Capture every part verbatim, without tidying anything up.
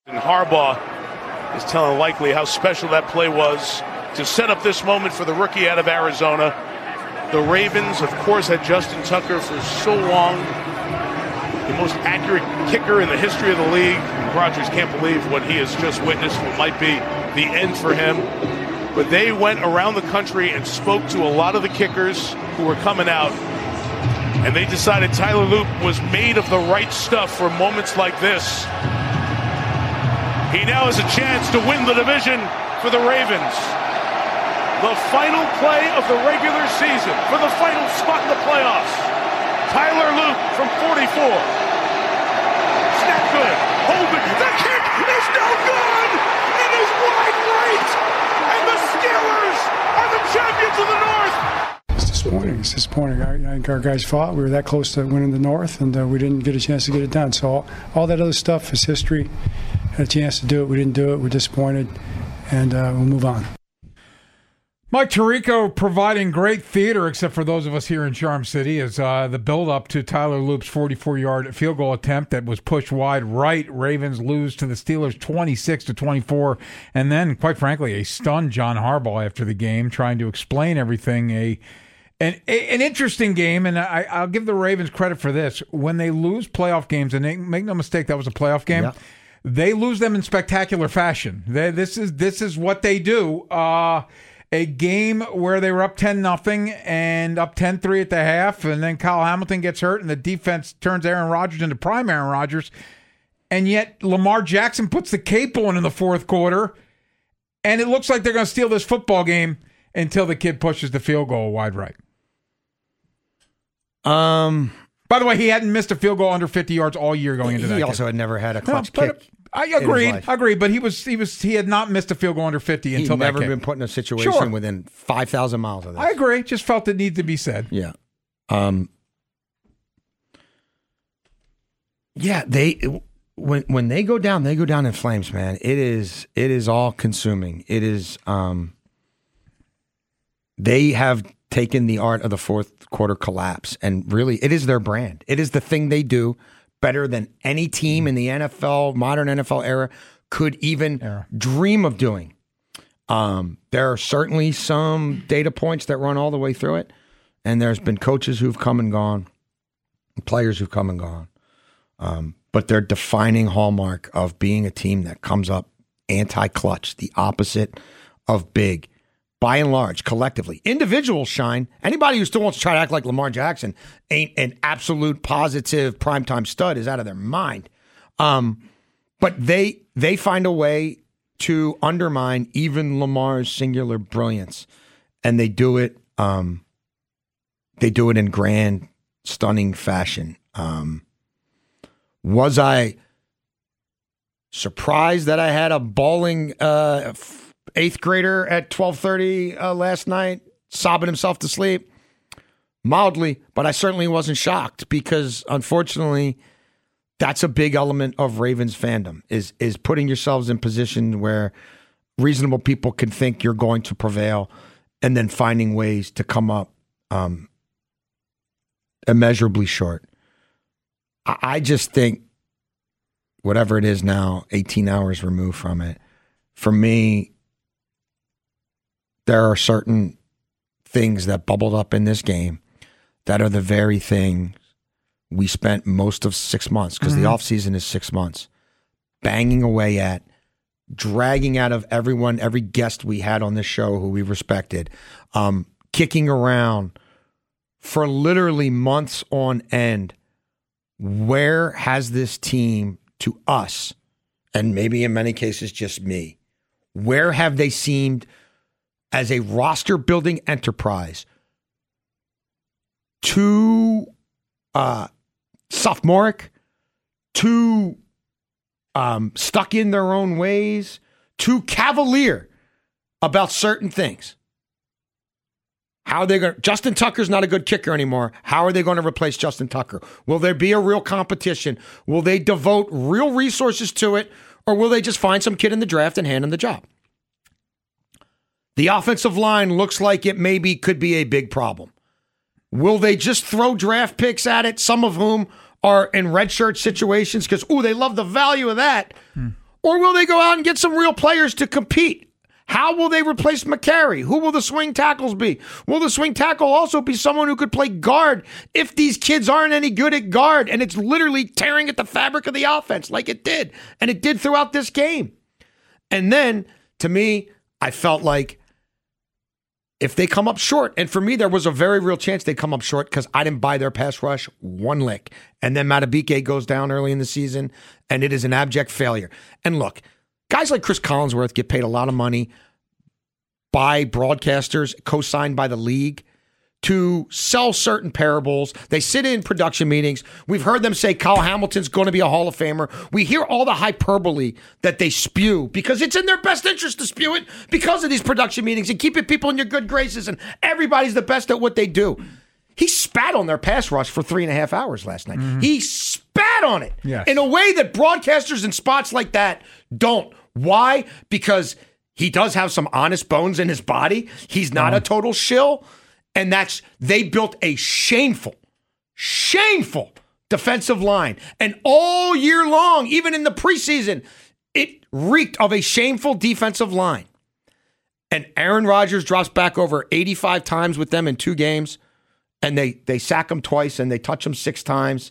And Harbaugh is telling Likely how special that play was to set up this moment for the rookie out of Arizona. The Ravens, of course, had Justin Tucker for so long, the most accurate kicker in the history of the league. Rodgers can't believe what he has just witnessed, what might be the end for him. But they went around the country and spoke to a lot of the kickers who were coming out, and they decided Tyler Loop was made of the right stuff for moments like this. He now has a chance to win the division for the Ravens. The final play of the regular season for the final spot in the playoffs. Tyler Loop from forty-four. Snap good. Hold it. The kick is no good. It is wide right. And the Steelers are the champions of the North. It's disappointing. It's disappointing. I, I think our guys fought. We were that close to winning the North, and uh, we didn't get a chance to get it done. So all, all that other stuff is history. Had a chance to do it. We didn't do it. We're disappointed, and uh, we'll move on. Mike Tirico providing great theater, except for those of us here in Charm City, as uh, the build-up to Tyler Loop's forty-four-yard field goal attempt that was pushed wide right. Ravens lose to the Steelers twenty-six to twenty-four, and then, quite frankly, a stunned John Harbaugh after the game, trying to explain everything. A an, an interesting game, and I, I'll give the Ravens credit for this. When they lose playoff games, and they, make no mistake, that was a playoff game, yeah. They lose them in spectacular fashion. They, this is this is what they do. Uh, a game where they were up ten nothing and up ten three at the half, and then Kyle Hamilton gets hurt, and the defense turns Aaron Rodgers into prime Aaron Rodgers, and yet Lamar Jackson puts the cape on in the fourth quarter, and it looks like they're going to steal this football game until the kid pushes the field goal wide right. Um. By the way, he hadn't missed a field goal under fifty yards all year going into he that. He also kid. had never had a clutch no, kick. I agreed. I agree, but he was he was he had not missed a field goal under fifty He'd until that never kick. been put in a situation sure. within five thousand miles of this. I agree. Just felt it needed to be said. Yeah. Um. Yeah, they when when they go down, they go down in flames, man. It is it is all consuming. It is um. They have taken the art of the fourth quarter collapse, and really, it is their brand. It is the thing they do better than any team in the N F L, modern N F L era, could even era. dream of doing. Um, there are certainly some data points that run all the way through it, and there's been coaches who've come and gone, players who've come and gone. Um, but their defining hallmark of being a team that comes up anti-clutch, the opposite of big, by and large, collectively. Individuals shine. Anybody who still wants to try to act like Lamar Jackson ain't an absolute positive primetime stud is out of their mind. Um, but they they find a way to undermine even Lamar's singular brilliance, and they do it. Um, they do it in grand, stunning fashion. Um, was I surprised that I had a bawling Uh, eighth grader at twelve thirty uh, last night, sobbing himself to sleep? Mildly, but I certainly wasn't shocked because, unfortunately, that's a big element of Ravens fandom, is is putting yourselves in position where reasonable people can think you're going to prevail and then finding ways to come up um, immeasurably short. I, I just think, whatever it is now, eighteen hours removed from it, for me, there are certain things that bubbled up in this game that are the very things we spent most of six months, because mm-hmm. the offseason is six months, banging away at, dragging out of everyone, every guest we had on this show who we respected, um, kicking around for literally months on end. Where has this team, to us, and maybe in many cases just me, where have they seemed as a roster-building enterprise too uh, sophomoric, too um, stuck in their own ways, too cavalier about certain things? How are they going? Justin Tucker's not a good kicker anymore. How are they going to replace Justin Tucker? Will there be a real competition? Will they devote real resources to it, or will they just find some kid in the draft and hand him the job? The offensive line looks like it maybe could be a big problem. Will they just throw draft picks at it, some of whom are in redshirt situations because, ooh, they love the value of that? Hmm. Or will they go out and get some real players to compete? How will they replace McCary? Who will the swing tackles be? Will the swing tackle also be someone who could play guard if these kids aren't any good at guard and it's literally tearing at the fabric of the offense like it did? And it did throughout this game. And then, to me, I felt like if they come up short, and for me, there was a very real chance they come up short because I didn't buy their pass rush one lick. And then Matabike goes down early in the season, and it is an abject failure. And look, guys like Chris Collinsworth get paid a lot of money by broadcasters, co-signed by the league, to sell certain parables. They sit in production meetings. We've heard them say Kyle Hamilton's going to be a Hall of Famer. We hear all the hyperbole that they spew because it's in their best interest to spew it because of these production meetings and keeping people in your good graces, and everybody's the best at what they do. He spat on their pass rush for three and a half hours last night. Mm-hmm. He spat on it yes. in a way that broadcasters in spots like that don't. Why? Because he does have some honest bones in his body. He's not mm-hmm. a total shill. And that's, they built a shameful, shameful defensive line. And all year long, even in the preseason, it reeked of a shameful defensive line. And Aaron Rodgers drops back over eighty-five times with them in two games. And they, they sack him twice and they touch him six times.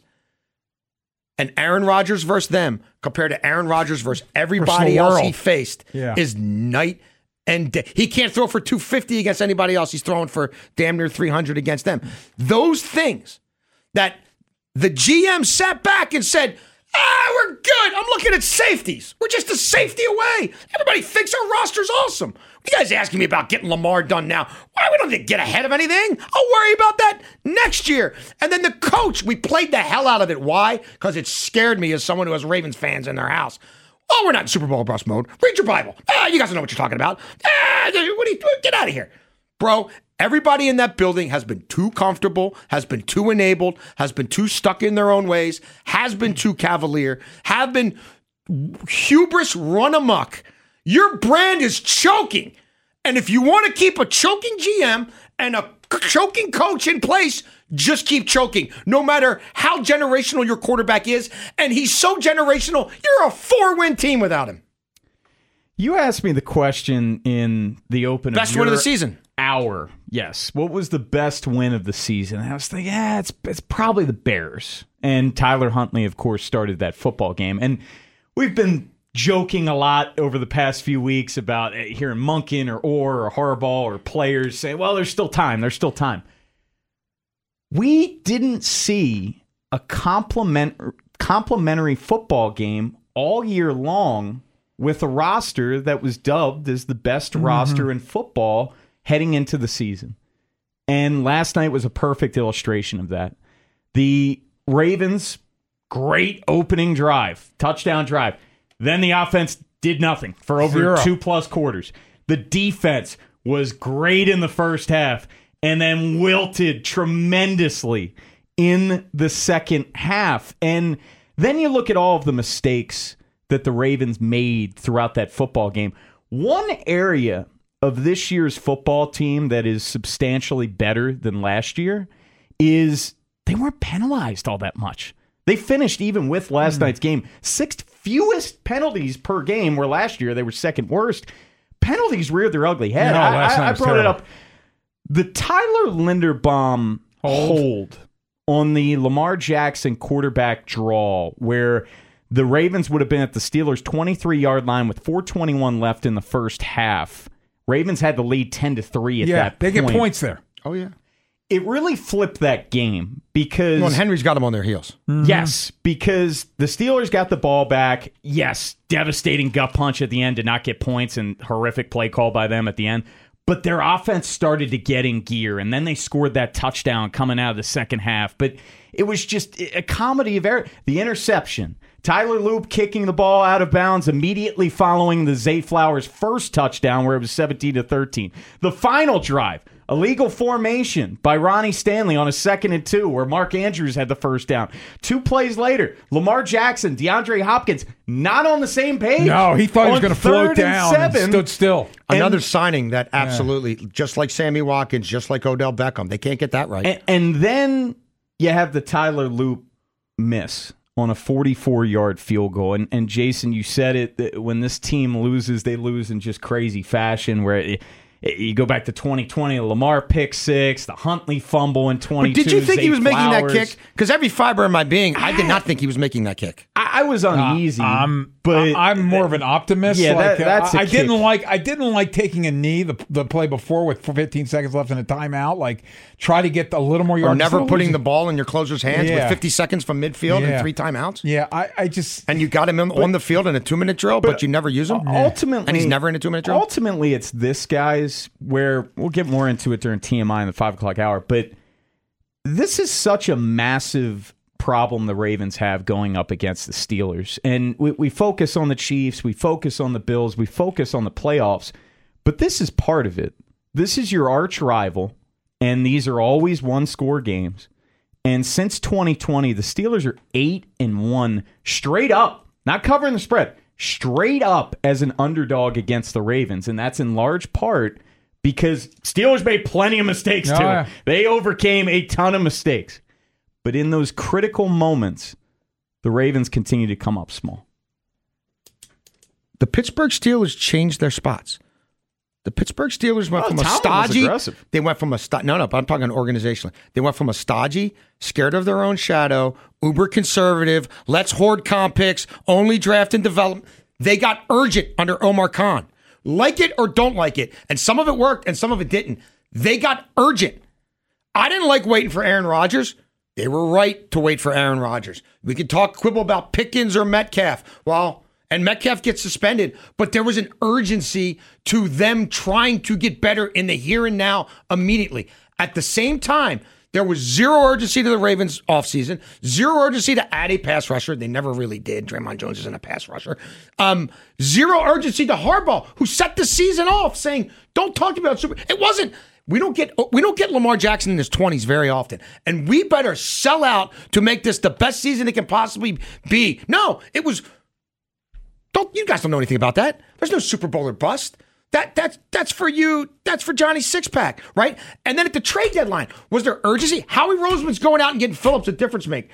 And Aaron Rodgers versus them, compared to Aaron Rodgers versus everybody else he faced, yeah. is night and day. He can't throw for two fifty against anybody else. He's throwing for damn near three hundred against them. Those things that the G M sat back and said, ah, we're good. I'm looking at safeties. We're just a safety away. Everybody thinks our roster's awesome. What are you guys asking me about getting Lamar done now? Why? We don't need to get ahead of anything. I'll worry about that next year. And then the coach, we played the hell out of it. Why? Because it scared me as someone who has Ravens fans in their house. Oh, we're not in Super Bowl bust mode. Read your Bible. Ah, you guys don't know what you're talking about. Ah, what are you, get out of here. Bro, everybody in that building has been too comfortable, has been too enabled, has been too stuck in their own ways, has been too cavalier, have been hubris run amok. Your brand is choking. And if you want to keep a choking G M and a choking coach in place, just keep choking, no matter how generational your quarterback is. And he's so generational, you're a four-win team without him. You asked me the question in the open best of your win of the season. Hour. Yes. What was the best win of the season? And I was thinking, yeah, it's, it's probably the Bears. And Tyler Huntley, of course, started that football game. And we've been joking a lot over the past few weeks about hearing Monken or Orr or Harbaugh or players say, well, there's still time. There's still time. We didn't see a complement, complimentary football game all year long with a roster that was dubbed as the best mm-hmm. roster in football heading into the season. And last night was a perfect illustration of that. The Ravens, great opening drive, touchdown drive. Then the offense did nothing for over Zero. two plus quarters. The defense was great in the first half and then wilted tremendously in the second half. And then you look at all of the mistakes that the Ravens made throughout that football game. One area of this year's football team that is substantially better than last year is they weren't penalized all that much. They finished, even with last mm. night's game, sixth fewest penalties per game, where last year they were second worst. Penalties reared their ugly head. No, I, I, I brought terrible. it up. The Tyler Linderbaum hold. hold on the Lamar Jackson quarterback draw, where the Ravens would have been at the Steelers' twenty-three-yard line with four twenty-one left in the first half. Ravens had the lead ten to three at yeah, that point. They get points there. Oh, yeah. It really flipped that game because... Well, and Henry's got them on their heels. Mm-hmm. Yes, because the Steelers got the ball back. Yes, devastating gut punch at the end, did not get points, and horrific play call by them at the end. But their offense started to get in gear, and then they scored that touchdown coming out of the second half. But it was just a comedy of error. The interception, Tyler Loop kicking the ball out of bounds immediately following the Zay Flowers' first touchdown, where it was seventeen to thirteen. The final drive, illegal formation by Ronnie Stanley on a second and two, where Mark Andrews had the first down. Two plays later, Lamar Jackson, DeAndre Hopkins, not on the same page. No, he thought he was going to float down and, and stood still. Another and, signing that absolutely, yeah. just like Sammy Watkins, just like Odell Beckham, they can't get that right. And, and then you have the Tyler Loop miss on a forty-four-yard field goal. And, and Jason, you said it, that when this team loses, they lose in just crazy fashion, where it, it, you go back to twenty twenty, the Lamar pick six, the Huntley fumble in twenty-two. But did you think Zay he was Flowers. making that kick? Because every fiber in my being, I did not think he was making that kick. I, I was uneasy. Uh, I'm, but I'm more of an optimist. Yeah, like, that, that's uh, a I didn't kick. like. I didn't like taking a knee the the play before with fifteen seconds left in a timeout. Like, try to get a little more yards. Or never Instead of putting losing- the ball in your closer's hands Yeah. with fifty seconds from midfield Yeah. and three timeouts. Yeah, I, I just. And you got him in, on the field in a two-minute drill, but, you never use him? Ultimately, And he's never in a two-minute drill? Ultimately, it's this, guys, where we'll get more into it during T M I in the five o'clock hour, but this is such a massive problem the Ravens have going up against the Steelers. And we, we focus on the Chiefs, we focus on the Bills, we focus on the playoffs, but this is part of it. This is your arch rival, and these are always one-score games. And since twenty twenty, the Steelers are eight and one straight up, not covering the spread, straight up as an underdog against the Ravens. And that's in large part because Steelers made plenty of mistakes Oh, too. yeah. They overcame a ton of mistakes. But in those critical moments, the Ravens continue to come up small. The Pittsburgh Steelers changed their spots. The Pittsburgh Steelers went Oh, from a Tomlin was stodgy. aggressive. They went from a sto- no, no. But I'm talking organizationally. They went from a stodgy, scared of their own shadow, uber conservative. Let's hoard comp picks, only draft and develop. They got urgent under Omar Khan. Like it or don't like it, and some of it worked and some of it didn't. They got urgent. I didn't like waiting for Aaron Rodgers. They were right to wait for Aaron Rodgers. We could talk quibble about Pickens or Metcalf. Well, and Metcalf gets suspended, but there was an urgency to them trying to get better in the here and now immediately. At the same time, there was zero urgency to the Ravens offseason, zero urgency to add a pass rusher. They never really did. Draymond Jones isn't a pass rusher. Um, zero urgency to Harbaugh, who set the season off saying, don't talk about Super. It wasn't. We don't get we don't get Lamar Jackson in his twenties very often. And we better sell out to make this the best season it can possibly be. No, it was don't you guys don't know anything about that. There's no Super Bowl or bust. That that's that's for you. That's for Johnny Sixpack, right? And then at the trade deadline, was there urgency? Howie Roseman's going out and getting Phillips a difference make.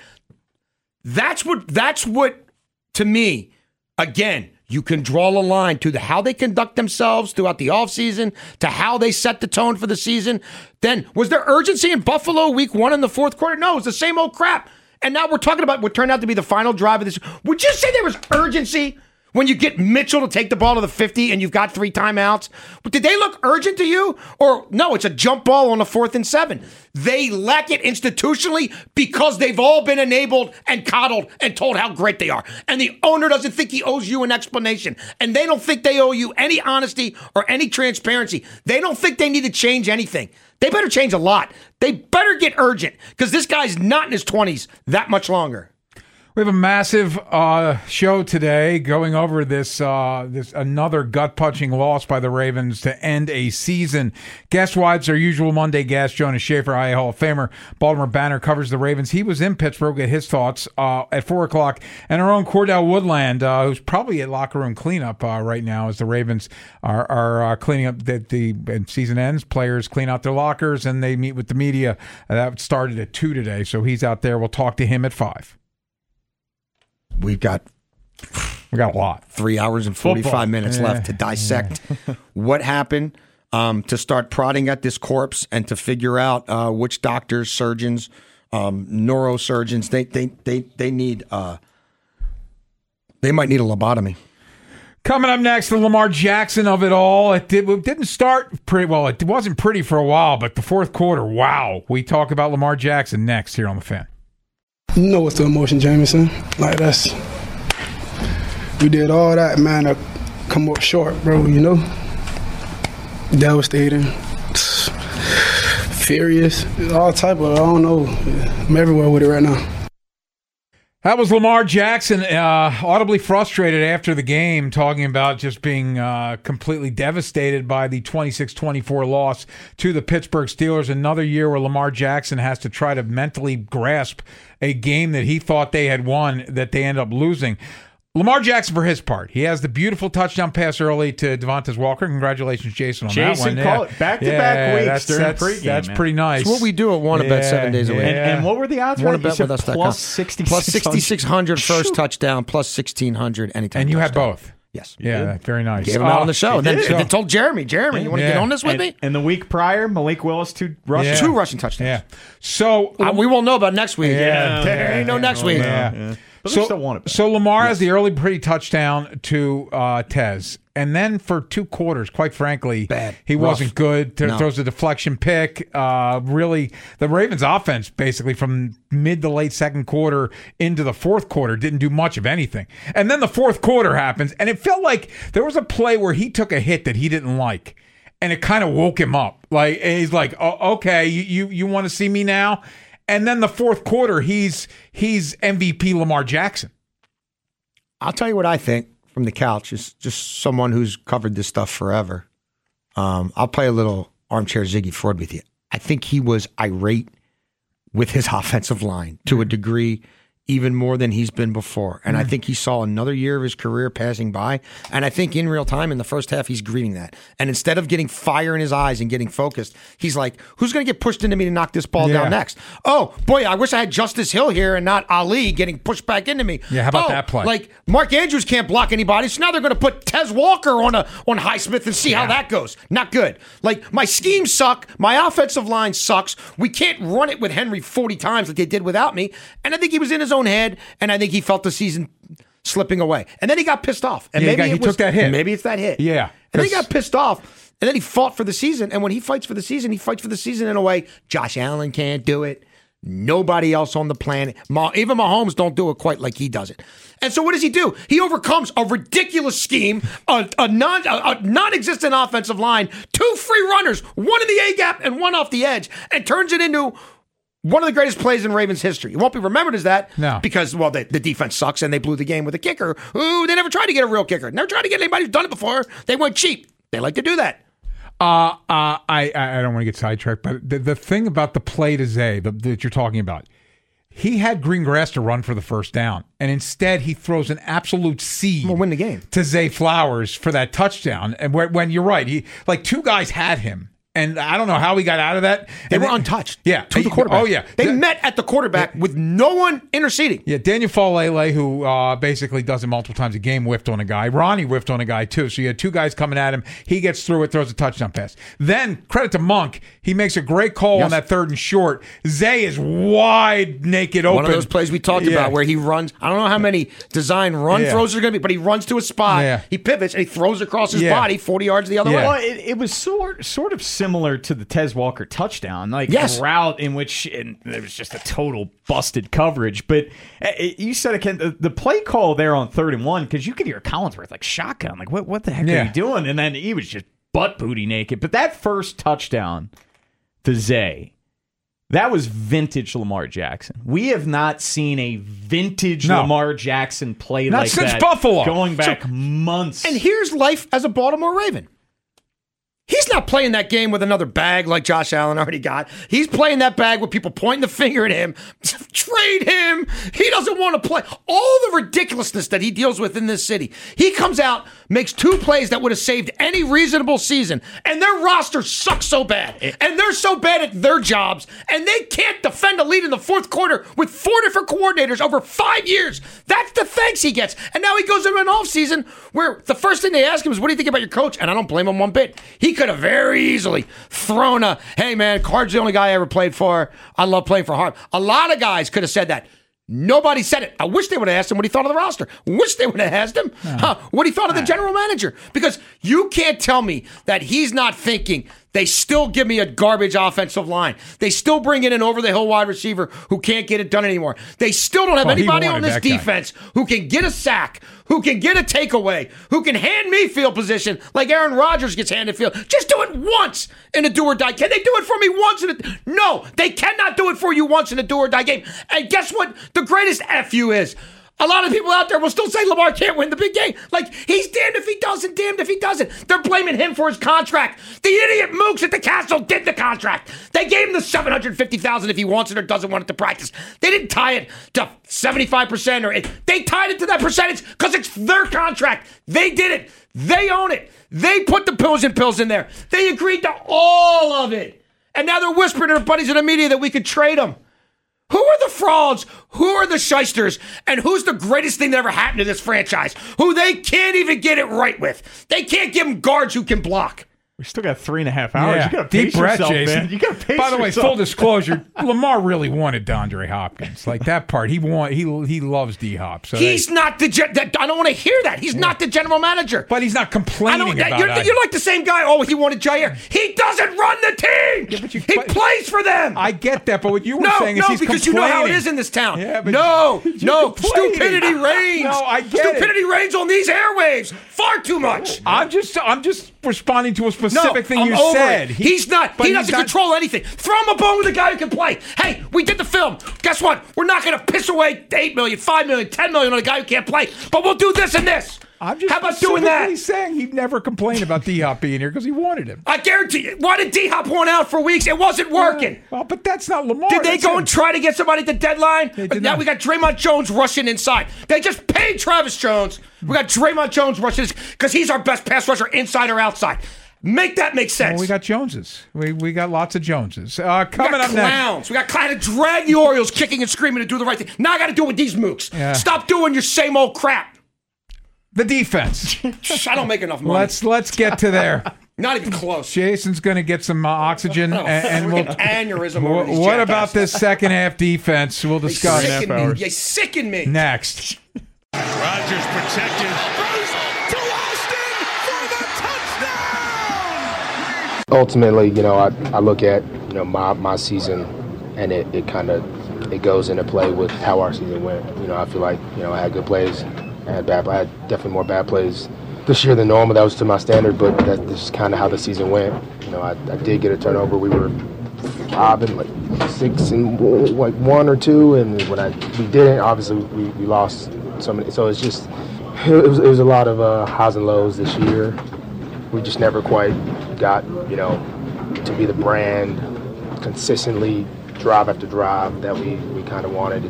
That's what that's what to me, again, you can draw a line to the how they conduct themselves throughout the offseason, to how they set the tone for the season. Then, was there urgency in Buffalo week one in the fourth quarter? No, it's the same old crap. And now we're talking about what turned out to be the final drive of this. Would you say there was urgency when you get Mitchell to take the ball to the fifty and you've got three timeouts? Did they look urgent to you? Or no, it's a jump ball on the fourth and seven. They lack it institutionally because they've all been enabled and coddled and told how great they are. And the owner doesn't think he owes you an explanation. And they don't think they owe you any honesty or any transparency. They don't think they need to change anything. They better change a lot. They better get urgent because this guy's not in his twenties that much longer. We have a massive uh, show today going over this uh, this another gut-punching loss by the Ravens to end a season. Guest-wise, our usual Monday guest, Jonas Schaefer, I A Hall of Famer. Baltimore Banner covers the Ravens. He was in Pittsburgh. Get his thoughts uh, at four o'clock. And our own Cordell Woodland, uh, who's probably at locker room cleanup uh, right now as the Ravens are, are uh, cleaning up the, the and season ends. Players clean out their lockers, and they meet with the media. Uh, that started at two today, so he's out there. We'll talk to him at five. We've got We got a lot. three hours and forty-five Football. minutes Yeah. left to dissect what happened, um, to start prodding at this corpse and to figure out uh, which doctors, surgeons, um, neurosurgeons, they they they they need uh, they might need a lobotomy. Coming up next, the Lamar Jackson of it all. It, did, it didn't start pretty well. It wasn't pretty for a while, but the fourth quarter, wow. We talk about Lamar Jackson next here on The Fan. You know what's the emotion, Jameson? Like, that's, we did all that, man, to come up short, bro, you know? Devastating, furious, all type of, I don't know. I'm everywhere with it right now. That was Lamar Jackson, uh, audibly frustrated after the game, talking about just being uh, completely devastated by the twenty-six twenty-four loss to the Pittsburgh Steelers. Another year where Lamar Jackson has to try to mentally grasp a game that he thought they had won, that they end up losing. Lamar Jackson, for his part, he has the beautiful touchdown pass early to Devontae Walker. Congratulations, Jason, on Jason that one. called yeah. back-to-back yeah, weeks that's, during that's, pregame. That's man. pretty nice. It's what we do at Wanna Bet seven days a week. And, and what were the odds? Wanna right? Bet You with us said dot com. plus sixty-six Plus sixty-six hundred first Shoot. touchdown, plus sixteen hundred anytime. And you had touchdown. both. Yes. Yeah, very nice. Gave him out Uh, on the show. And then, did. and then told Jeremy, Jeremy, you want to Yeah. get on this with And, me? and the week prior, Malik Willis, two rushing. Yeah. Two rushing touchdowns. Yeah. So Uh, we won't know about next week. Yeah. There ain't no next week. Yeah. Yeah. But So, they still want it back. so Lamar has the early pretty touchdown to uh, Tez. And then for two quarters, quite frankly, Bad. he Rough. wasn't good. Th- No. Throws a deflection pick. Uh, really, the Ravens' offense, basically from mid to late second quarter into the fourth quarter, didn't do much of anything. And then the fourth quarter happens, and it felt like there was a play where he took a hit that he didn't like, and it kind of woke him up. Like and he's like, oh, "Okay, you you, you want to see me now?" And then the fourth quarter, he's he's M V P Lamar Jackson. I'll tell you what I think from the couch is just someone who's covered this stuff forever. Um, I'll play a little armchair Ziggy Ford with you. I think he was irate with his offensive line to a degree even more than he's been before. And I think he saw another year of his career passing by. And I think in real time in the first half, he's grieving that. And instead of getting fire in his eyes and getting focused, he's like, who's going to get pushed into me to knock this ball Yeah. down next? Oh, boy, I wish I had Justice Hill here and not Ali getting pushed back into me. Yeah, how about Oh, that play? Like, Mark Andrews can't block anybody, so now they're going to put Tez Walker on a on Highsmith and see how that goes. Not good. Like, my schemes suck. My offensive line sucks. We can't run it with Henry forty times like they did without me. And I think he was in his own head, and I think he felt the season slipping away. And then he got pissed off. And Yeah, he maybe got- he it was, took that hit. Maybe it's that hit. Yeah, And then he 'cause- got pissed off. And then he fought for the season. And when he fights for the season, he fights for the season in a way Josh Allen can't do it. Nobody else on the planet, Ma- even Mahomes, don't do it quite like he does it. And so what does he do? He overcomes a ridiculous scheme, a, a non a, a non-existent offensive line, two free runners, one in the A gap and one off the edge, and turns it into one of the greatest plays in Ravens history. It won't be remembered as that No. because, well, the, the defense sucks and they blew the game with a kicker who they never tried to get a real kicker. Never tried to get anybody who's done it before. They went cheap. They like to do that. Uh, uh, I, I don't want to get sidetracked, but the, the thing about the play to Zay the, that you're talking about, he had green grass to run for the first down, and instead he throws an absolute seed We'll win the game. to Zay Flowers for that touchdown. And when, when you're right, he like two guys had him, and I don't know how he got out of that. They And were then- untouched. Yeah, To the quarterback. Oh yeah, They The- met at the quarterback with no one interceding. Yeah, Daniel Falele, who uh, basically does it multiple times a game, whiffed on a guy. Ronnie whiffed on a guy, too. So you had two guys coming at him. He gets through it, throws a touchdown pass. Then, credit to Monk, he makes a great call Yes. on that third and short. Zay is wide, naked, open. One of those plays we talked Yeah. about where he runs. I don't know how many design run Yeah. throws are going to be, but he runs to a spot. Yeah. He pivots and he throws across his Yeah. body forty yards the other Yeah. way. Well, it, it was sort sort of similar to the Tez Walker touchdown, like Yes. a route in which and there was just a total busted coverage. But uh, you said it, Ken, the, the play call there on third and one, because you could hear Collinsworth like shotgun, like what what the heck Yeah. are you doing? And then he was just butt booty naked. But that first touchdown to Zay, that was vintage Lamar Jackson. We have not seen a vintage No. Lamar Jackson play Not like since that Buffalo. going back months. And here's life as a Baltimore Raven. He's not playing that game with another bag like Josh Allen already got. He's playing that bag with people pointing the finger at him. Trade him. He doesn't want to play. All the ridiculousness that he deals with in this city. He comes out, makes two plays that would have saved any reasonable season, and their roster sucks so bad. And they're so bad at their jobs, and they can't defend a lead in the fourth quarter with four different coordinators over five years. That's the thanks he gets. And now he goes into an offseason where the first thing they ask him is, what do you think about your coach? And I don't blame him one bit. He could have very easily thrown a, hey man, Card's the only guy I ever played for. I love playing for Hart. A lot of guys could have said that. Nobody said it. I wish they would have asked him what he thought of the roster. Wish they would have asked him huh, what he thought of the general manager. Because you can't tell me that he's not thinking they still give me a garbage offensive line. They still bring in an over-the-hill wide receiver who can't get it done anymore. They still don't have Well, he anybody wanted on this that guy. defense who can get a sack, who can get a takeaway, who can hand me field position like Aaron Rodgers gets handed field. Just do it once in a do-or-die. Can they do it for me once in a... No, they cannot do it for you once in a do-or-die game. And guess what the greatest F you is? A lot of people out there will still say Lamar can't win the big game. Like, he's damned if he does and damned if he doesn't. They're blaming him for his contract. The idiot mooks at the castle did the contract. They gave him the seven hundred fifty thousand dollars if he wants it or doesn't want it to practice. They didn't tie it to seventy-five percent or it. They tied it to that percentage because it's their contract. They did it. They own it. They put the pills and pills in there. They agreed to all of it. And now they're whispering to their buddies in the media that we could trade them. Who are the frauds? Who are the shysters? And who's the greatest thing that ever happened to this franchise? Who they can't even get it right with. They can't give them guards who can block. We still got three and a half hours. Yeah. You got to Deep pace breath, yourself, Jason. man. You got to pace By the way, yourself. full disclosure, Lamar really wanted DeAndre Hopkins. Like that part, he want he he loves D Hop. So he's they, not the. Gen- that, I don't want to hear that. He's yeah. not the general manager. But he's not I complaining don't, about you're, it. You're like the same guy. Oh, he wanted Jair. He doesn't run the team. Yeah, but you, he but, plays for them. I get that, but what you were no, saying is no, he's because complaining. you know how it is in this town. Yeah, but no, no, complaining. stupidity reigns. No, I get stupidity it. reigns on these airwaves far too much. I'm just, I'm just responding to a specific no, thing I'm you over said. It. He, he's not. He doesn't not, control anything. Throw him a bone with a guy who can play. Hey, we did the film. Guess what? We're not going to piss away eight million, five million, ten million on a guy who can't play. But we'll do this and this. I'm just How about doing that? He's saying he'd never complain about D Hop being here because he wanted him. I guarantee you. Why did D Hop want out for weeks? It wasn't working. Uh, well, but that's not Lamar. Did they that's go him. and try to get somebody at the deadline? Now not. we got Draymond Jones rushing inside. They just paid Travis Jones. We got Draymond Jones rushing because he's our best pass rusher, inside or outside. Make that make sense. Well, we got Joneses. We we got lots of Joneses. Uh, coming we got up clowns. next. We got kind of drag the Orioles kicking and screaming to do the right thing. Now I got to do it with these mooks. Yeah. Stop doing your same old crap. The defense. I don't make enough money. Let's let's get to there. Not even close. Jason's going to get some uh, oxygen, and, and we'll. Aneurysm What, over these what about this jackasses. second half defense? We'll discuss They sicken me. They sicken me. next. Rodgers protected. Throws to Austin for the touchdown! Ultimately, you know, I, I look at, you know, my, my season, and it, it kind of it goes into play with how our season went. You know, I feel like, you know, I had good plays. I had bad I had definitely more bad plays this year than normal. That was to my standard, but that's just kind of how the season went. You know, I, I did get a turnover. We were five and like six and like one or two, and when I we didn't, obviously we, we lost so many. So it's just it was it was a lot of uh, highs and lows this year. We just never quite got, you know, to be the brand consistently drive after drive that we, we kind of wanted.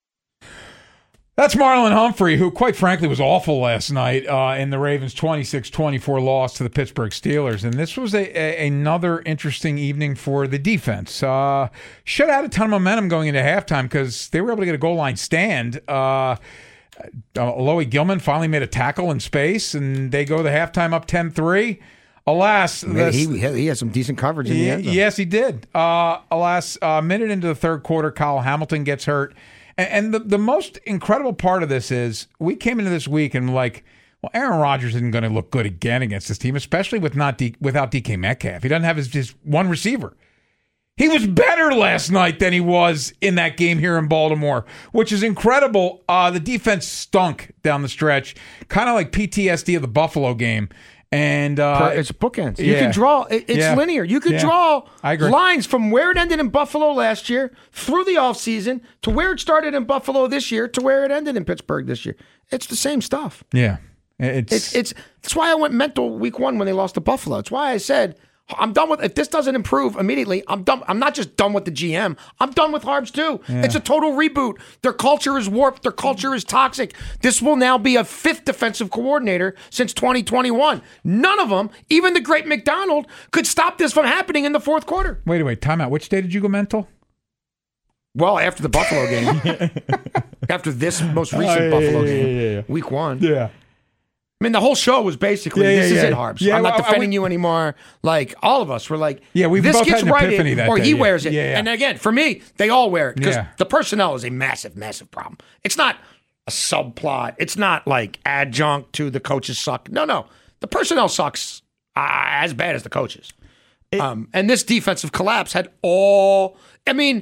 That's Marlon Humphrey, who, quite frankly, was awful last night uh, in the Ravens' twenty-six twenty-four loss to the Pittsburgh Steelers. And this was a, a, another interesting evening for the defense. Uh, shut out a ton of momentum going into halftime because they were able to get a goal line stand. Uh, uh, Alohi Gilman finally made a tackle in space, and they go the halftime up ten three. Alas, Man, he, he had some decent coverage in he, the end zone. Yes, he did. Uh, alas, a minute into the third quarter, Kyle Hamilton gets hurt. And the, the most incredible part of this is we came into this week and like, well, Aaron Rodgers isn't going to look good again against this team, especially with not D, without D K Metcalf. He doesn't have his just one receiver. He was better last night than he was in that game here in Baltimore, which is incredible. Uh, the defense stunk down the stretch, kind of like P T S D of the Buffalo game. And uh, it's bookends. You yeah. can draw. It's Yeah. linear. You can Yeah. draw I agree. lines from where it ended in Buffalo last year through the offseason to where it started in Buffalo this year to where it ended in Pittsburgh this year. It's the same stuff. Yeah, it's It's it's that's why I went mental week one when they lost to Buffalo. It's why I said I'm done with. If this doesn't improve immediately, I'm done. I'm not just done with the G M. I'm done with Harbs too. Yeah. It's a total reboot. Their culture is warped. Their culture is toxic. This will now be a fifth defensive coordinator since twenty twenty-one. None of them, even the great McDonald, could stop this from happening in the fourth quarter. wait, wait, time out. Which day did you go mental? Well, after the Buffalo game, after this most recent Oh, yeah, Buffalo yeah, game, yeah, yeah, yeah. week one. Yeah. I mean, the whole show was basically, Yeah, yeah, this is yeah. it, Harbs. Yeah, I'm not well, defending we- you anymore. Like, all of us were like, Yeah, we this both gets had an right epiphany in, that or day, he yeah. wears it. Yeah, yeah. And again, for me, they all wear it because Yeah. the personnel is a massive, massive problem. It's not a subplot. It's not like adjunct to the coaches suck. No, no. The personnel sucks uh, as bad as the coaches. um, and this defensive collapse had all, I mean,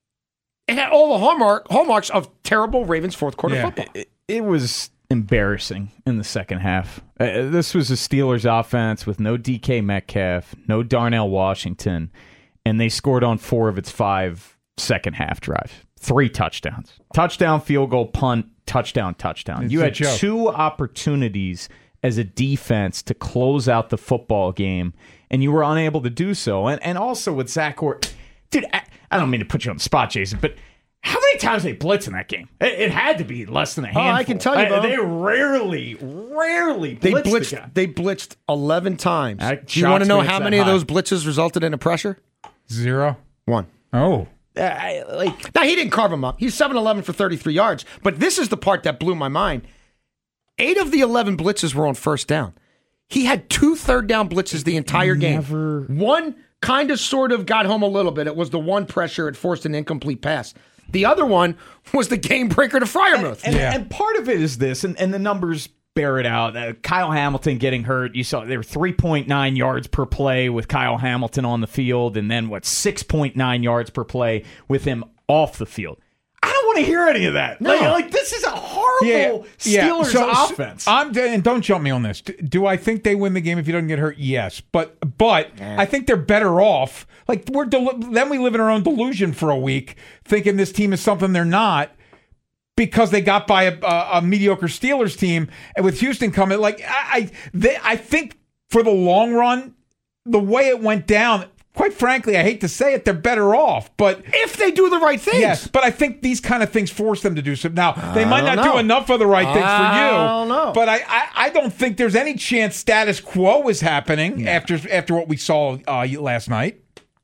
it had all the hallmark, hallmarks of terrible Ravens fourth quarter Yeah. football. It, it was embarrassing in the second half. Uh, this was a Steelers offense with no D K Metcalf, no Darnell Washington, and they scored on four of its five second half drives. three touchdowns. Touchdown, field goal, punt, touchdown, touchdown. It's you a had joke. two opportunities as a defense to close out the football game, and you were unable to do so. And and also with Zach Orr, dude, I, I don't mean to put you on the spot, Jason, but how many times they blitz in that game? It, it had to be less than a handful. Oh, I can tell you, I, Bo. they rarely, rarely They blitzed blitzed. the guy. They blitzed eleven times. That Do you want to shocks know me how it's many that of those high. blitzes resulted in a pressure? Zero. One. Oh. Uh, I, like Now, he didn't carve him up. He's seven eleven for thirty-three yards. But this is the part that blew my mind. Eight of the eleven blitzes were on first down. He had two third down blitzes the entire Never- game. One kind of sort of got home a little bit. It was the one pressure. It forced an incomplete pass. The other one was the game breaker to Freiermuth. And, Yeah. and part of it is this, and, and the numbers bear it out. Uh, Kyle Hamilton getting hurt. You saw there were three point nine yards per play with Kyle Hamilton on the field, and then, what, six point nine yards per play with him off the field. I don't want to hear any of that. No. Like, like, this is a horrible Steelers So- so offense. I'm and don't jump me on this. Do- Do I think they win the game if he doesn't get hurt? Yes, but but I think they're better off. Like we're del- then we live in our own delusion for a week, thinking this team is something they're not because they got by a, a, a mediocre Steelers team, and with Houston coming, like I I, they, I think for the long run, the way it went down. Quite frankly, I hate to say it, they're better off. But if they do the right things. yes, but I think these kind of things force them to do something. Now, they might don't not know. do enough of the right things for you. I don't know. But I, I, I don't think there's any chance status quo is happening after after what we saw uh, last night.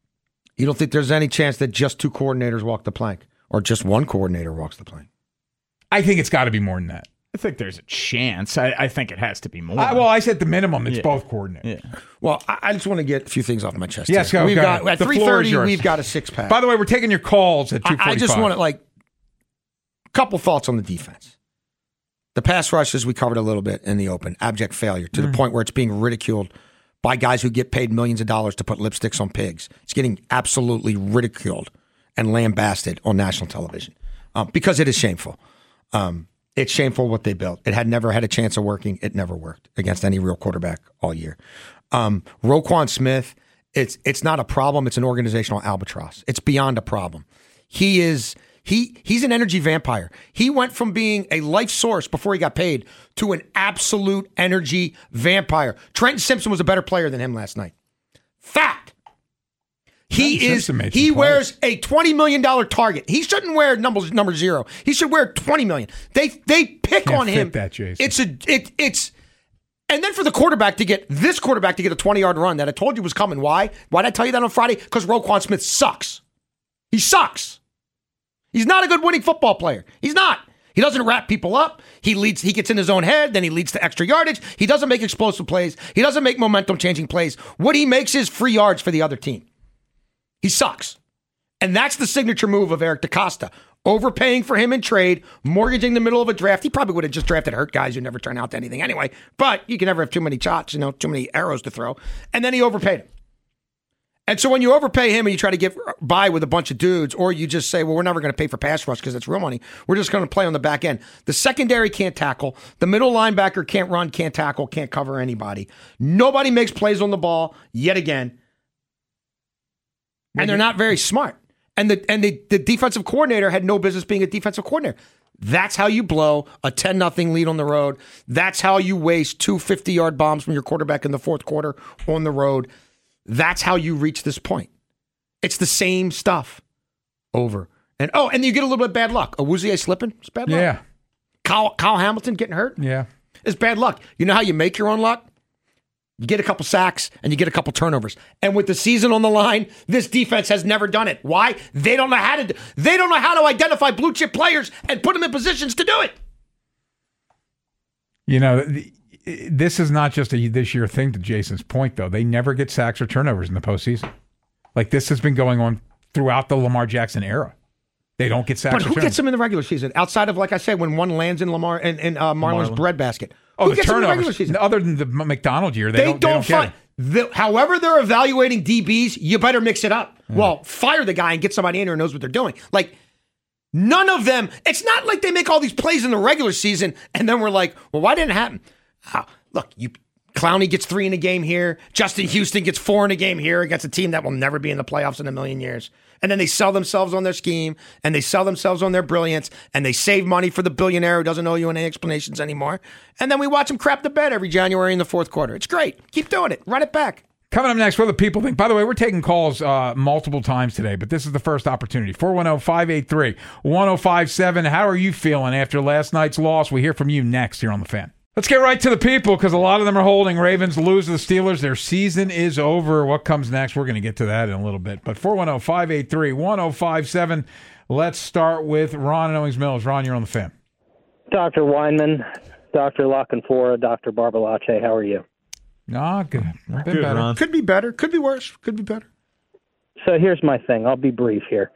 You don't think there's any chance that just two coordinators walk the plank or just one coordinator walks the plank? I think it's got to be more than that. I think there's a chance. I, I think it has to be more. I, well, I said the minimum, it's Yeah. both coordinators. yeah. Well, I, I just want to get a few things off my chest. Yes, here. go, We've go got ahead. at The floor three is thirty. yours. We've got a six pack. By the way, we're taking your calls at two I, forty-five. I just want to like a couple thoughts on the defense. The pass rushes we covered a little bit in the open. Abject failure to Mm. the point where it's being ridiculed by guys who get paid millions of dollars to put lipsticks on pigs. It's getting absolutely ridiculed and lambasted on national television um, because it is shameful. Um, it's shameful what they built. It had never had a chance of working. It never worked against any real quarterback all year. Um, Roquan Smith, it's it's not a problem. It's an organizational albatross. It's beyond a problem. He is he he's an energy vampire. He went from being a life source before he got paid to an absolute energy vampire. Trenton Simpson was a better player than him last night. Fact. He Trenton is Simpson made some he plays. wears a twenty million dollars target. He shouldn't wear number number zero. He should wear twenty million dollars. They they pick Can't on fit him. that, Jason. It's a it it's and then for the quarterback to get this quarterback to get a twenty-yard run that I told you was coming. Why? Why did I tell you that on Friday? Because Roquan Smith sucks. He sucks. He's not a good winning football player. He's not. He doesn't wrap people up. He leads. He gets in his own head. Then he leads to extra yardage. He doesn't make explosive plays. He doesn't make momentum-changing plays. What he makes is free yards for the other team. He sucks. And that's the signature move of Eric DeCosta. Overpaying for him in trade, mortgaging the middle of a draft. He probably would have just drafted hurt guys who never turn out to anything anyway. But you can never have too many shots, you know, too many arrows to throw. And then he overpaid him. And so when you overpay him and you try to get by with a bunch of dudes, or you just say, well, we're never going to pay for pass rush because it's real money. We're just going to play on the back end. The secondary can't tackle. The middle linebacker can't run, can't tackle, can't cover anybody. Nobody makes plays on the ball yet again. And they're not very smart. And the and the, the defensive coordinator had no business being a defensive coordinator. That's how you blow a ten nothing lead on the road. That's how you waste two fifty-yard bombs from your quarterback in the fourth quarter on the road. That's how you reach this point. It's the same stuff over. And oh, and you get a little bit of bad luck. Awuzie slipping, it's bad luck. Yeah. Kyle, Kyle Hamilton getting hurt, Yeah. it's bad luck. You know how you make your own luck? You get a couple sacks and you get a couple turnovers. And with the season on the line, this defense has never done it. Why? They don't know how to. They don't know how to identify blue chip players and put them in positions to do it. You know, th- this is not just a this year thing, to Jason's point, though. They never get sacks or turnovers in the postseason. Like, this has been going on throughout the Lamar Jackson era. They don't get sacks But or who turnovers. gets them in the regular season? Outside of, like I said, when one lands in Lamar and in, uh, Marlon's Marlon. breadbasket. Oh, Who the gets them in the regular turnovers. season? Other than the McDonald year, they, They, don't, don't, they don't find. get it. The, however, they're evaluating D Bs, you better mix it up. Well, fire the guy and get somebody in there who knows what they're doing. Like, none of them, it's not like they make all these plays in the regular season and then we're like, well, why didn't it happen? Oh, look, you Clowney gets three in a game here. Justin Houston gets four in a game here against a team that will never be in the playoffs in a million years. And then they sell themselves on their scheme, and they sell themselves on their brilliance, and they save money for the billionaire who doesn't owe you any explanations anymore. And then we watch them crap the bed every January in the fourth quarter. It's great. Keep doing it. Run it back. Coming up next, what do the people think? By the way, we're taking calls uh, multiple times today, but this is the first opportunity. four one zero, five eight three, one zero five seven. How are you feeling after last night's loss? We hear from you next here on The Fan. Let's get right to the people because a lot of them are holding. Ravens lose to the Steelers. Their season is over. What comes next? We're going to get to that in a little bit. But four one zero, five eight three, one zero five seven. Let's start with Ron in Owings Mills. Ron, you're on The Fan. Doctor Weinman, Doctor Lockenfora, Doctor Barbalace, how are you? Ah, good. Been Good, better. Ron. Could be better. Could be worse. Could be better. So here's my thing. I'll be brief here.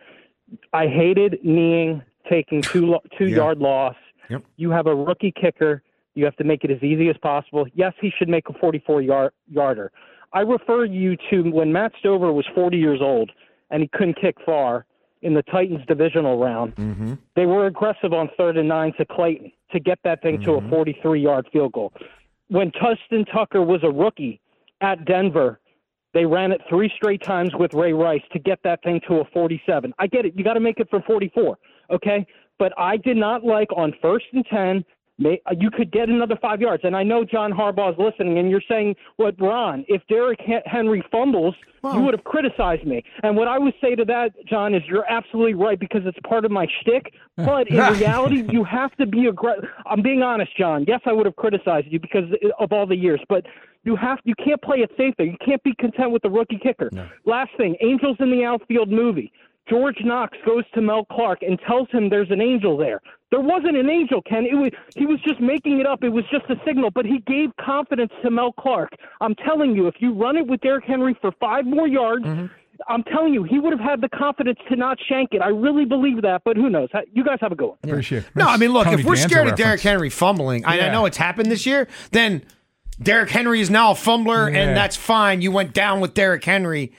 I hated kneeing, taking two lo- two Yeah. yard loss. Yep. You have a rookie kicker. You have to make it as easy as possible. Yes, he should make a forty-four yard yarder. I refer you to when Matt Stover was forty years old and he couldn't kick far in the Titans divisional round. Mm-hmm. They were aggressive on third and nine to Clayton to get that thing Mm-hmm. to a forty-three yard field goal. When Justin Tucker was a rookie at Denver, they ran it three straight times with Ray Rice to get that thing to a forty-seven. I get it. You got to make it for forty-four, okay? But I did not like on first and ten, may, you could get another five yards. And I know John Harbaugh is listening, and you're saying, what, Ron, if Derrick Henry fumbles, Well, you would have criticized me. And what I would say to that, John, is you're absolutely right because it's part of my shtick. But in reality, you have to be aggressive. I'm being honest, John. Yes, I would have criticized you because of all the years, but you have you can't play it safe there. You can't be content with the rookie kicker. No. Last thing, Angels in the Outfield movie. George Knox goes to Mel Clark and tells him there's an angel there. There wasn't an angel, Ken. It was, he was just making it up. It was just a signal, but he gave confidence to Mel Clark. I'm telling you, if you run it with Derrick Henry for five more yards, mm-hmm. I'm telling you, he would have had the confidence to not shank it. I really believe that, but who knows? You guys have a good one. Appreciate it. No, I mean, look, Tony if we're Danza scared of reference. Derrick Henry fumbling, I, I Yeah. know it's happened this year, then Derrick Henry is now a fumbler, Yeah. and that's fine. You went down with Derrick Henry.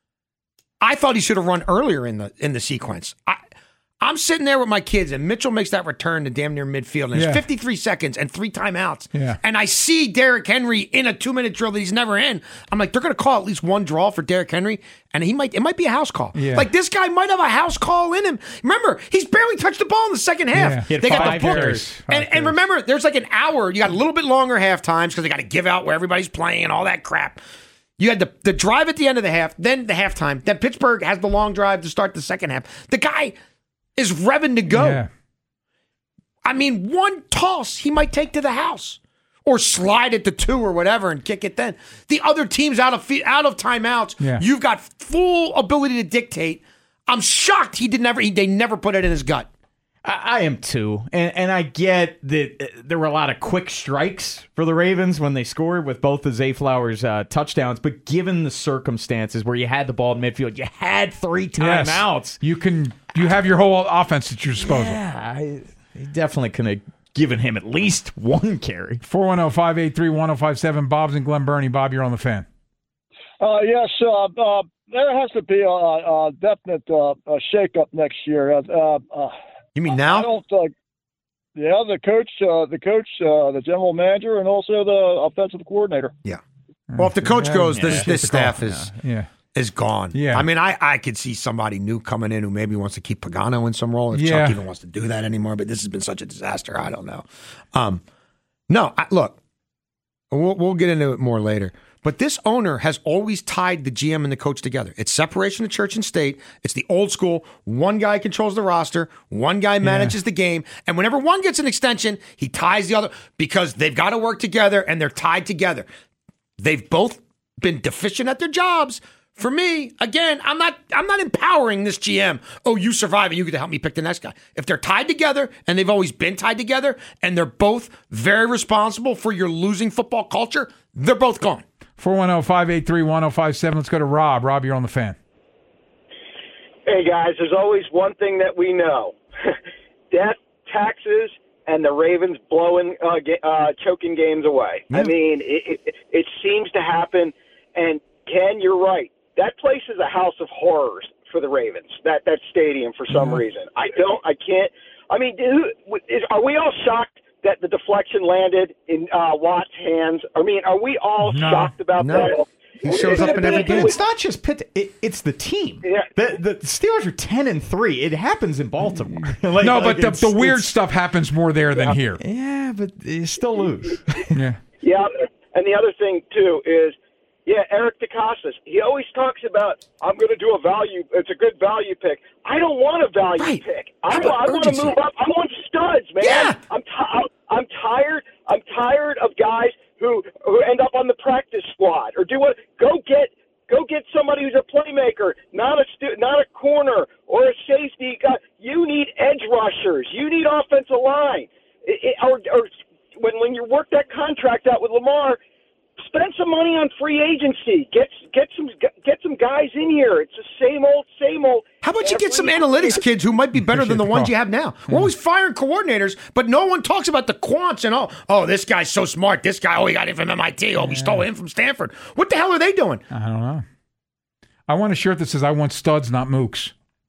I thought he should have run earlier in the in the sequence. I, I'm sitting there with my kids, and Mitchell makes that return to damn near midfield, and Yeah. there's fifty-three seconds and three timeouts. Yeah. And I see Derrick Henry in a two-minute drill that he's never in. I'm like, they're going to call at least one draw for Derrick Henry, and he might it might be a house call. Yeah. Like, this guy might have a house call in him. Remember, he's barely touched the ball in the second half. Yeah. He had They got five the book. carries. Five And, and carries. remember, there's like an hour. You got a little bit longer half times because they got to give out where everybody's playing and all that crap. You had the, the drive at the end of the half, then the halftime. Then Pittsburgh has the long drive to start the second half. The guy is revving to go. Yeah. I mean, one toss he might take to the house or slide it to two or whatever and kick it then. The other team's out of fe- out of timeouts. Yeah. You've got full ability to dictate. I'm shocked he did never. He, they never put it in his gut. I, I am too, and and I get that uh, there were a lot of quick strikes for the Ravens when they scored with both the Zay Flowers uh, touchdowns. But given the circumstances where you had the ball in midfield, you had three Yes. timeouts. You can you have your whole offense at your disposal. Yeah, I, they definitely could have given him at least one carry. four one zero, five eight three, one zero five seven. Bob's in Glen Burnie. Bob, you're on The Fan. Uh, yes, uh, uh, there has to be a, a definite uh, a shakeup next year. Uh, uh, You mean I now? don't. Uh, yeah, the coach, uh, the coach, uh, the general manager, and also the offensive coordinator. Yeah. Well, if the coach Yeah, goes, yeah. this Appreciate this the call. staff is Yeah. is gone. Yeah. I mean, I, I could see somebody new coming in who maybe wants to keep Pagano in some role if Yeah. Chuck even wants to do that anymore. But this has been such a disaster. I don't know. Um, no, I, look, we'll we'll get into it more later. But this owner has always tied the G M and the coach together. It's separation of church and state. It's the old school. One guy controls the roster. One guy manages the game. And whenever one gets an extension, he ties the other because they've got to work together and they're tied together. They've both been deficient at their jobs. For me, again, I'm not I'm not empowering this G M. Oh, you survive and you get to help me pick the next guy. If they're tied together, and they've always been tied together, and they're both very responsible for your losing football culture, they're both gone. four one zero, five eight three, one zero five seven. Let's go to Rob. Rob, you're on The Fan. Hey, guys, there's always one thing that we know. Death, taxes, and the Ravens blowing, uh, ga- uh, choking games away. I mean, it, it, it seems to happen. And, Ken, you're right. That place is a house of horrors for the Ravens, that, that stadium, for some mm-hmm. reason. I don't, I can't. I mean, who, is, are we all shocked that the deflection landed in uh, Watt's hands? I mean, are we all no, shocked about no. that? He shows up in every game. It's not just Pitt. It, it's the team. Yeah. The, the Steelers are ten and three. It happens in Baltimore. like, no, like but the, it's, the weird it's, stuff happens more there than here. Yeah, but you still lose. Yeah. Yeah, and the other thing, too, is, yeah, Eric DeCostas, he always talks about, I'm going to do a value, it's a good value pick. I don't want a value Right. pick. I, How about I want to urgency? move up. I want studs, man. Yeah. I'm, t- I'm, I'm tired. I'm tired of guys who, who end up on the practice squad or do what, go get Go get somebody who's a playmaker, not a stu- not a corner or a safety guy. You need edge rushers. You need offensive line. It, it, or, or when when you work that contract out with Lamar, spend some money on free agency. Get get some get some guys in here. It's the same old, same old. How about you get some every- analytics kids who might be better than the the ones call. you have now? We're always firing coordinators, but no one talks about the quants and all. Oh, this guy's so smart. This guy, oh, he got it from M I T. Oh, we stole him from Stanford. What the hell are they doing? I don't know. I want a shirt that says, I want studs, not mooks.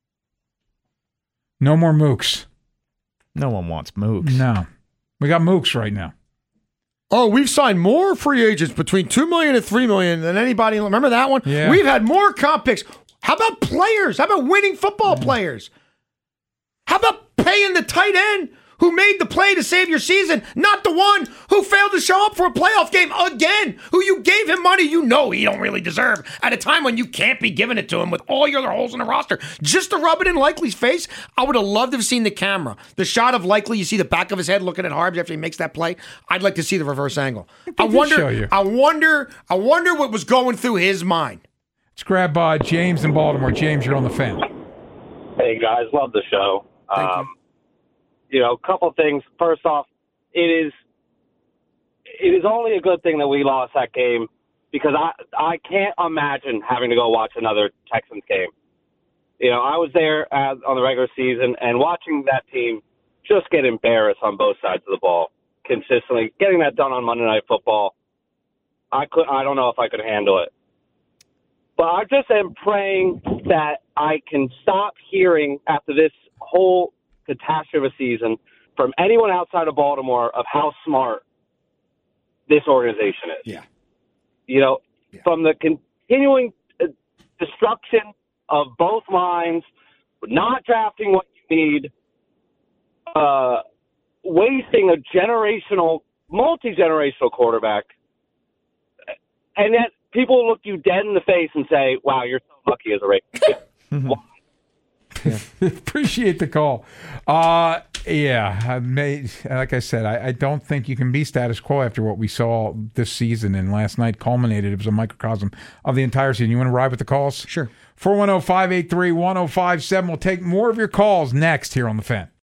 No more mooks. No one wants Mooks. No. We got mooks right now. Oh, we've signed more free agents between two million and three million than anybody. Remember that one? Yeah. We've had more comp picks. How about players? How about winning football players? How about paying the tight end who made the play to save your season, not the one who failed to show up for a playoff game again, who you gave him money you know he don't really deserve at a time when you can't be giving it to him with all your other holes in the roster, just to rub it in Likely's face? I would have loved to have seen the camera. The shot of Likely, you see the back of his head looking at Harbs after he makes that play. I'd like to see the reverse angle. I, did wonder, show you. I wonder, I wonder what was going through his mind. Let's grab uh, James in Baltimore. James, you're on the fan. Hey, guys. Love the show. Thank um, you. You know, a couple things. First off, it is it is only a good thing that we lost that game because I I can't imagine having to go watch another Texans game. You know, I was there as, on the regular season and watching that team just get embarrassed on both sides of the ball consistently. Getting that done on Monday Night Football, I could I don't know if I could handle it. But I just am praying that I can stop hearing after this whole catastrophe season from anyone outside of Baltimore of how smart this organization is. Yeah. You know, Yeah. from the continuing uh, destruction of both lines, not drafting what you need, uh, wasting a generational, multi-generational quarterback, and yet people look you dead in the face and say, wow, you're so lucky as a Ravens. Appreciate the call. Uh, yeah, I may, like I said, I, I don't think you can be status quo after what we saw this season and last night culminated. It was a microcosm of the entire season. You want to ride with the calls? Sure. four one zero, five eight three, one zero five seven. We'll take more of your calls next here on The Fan.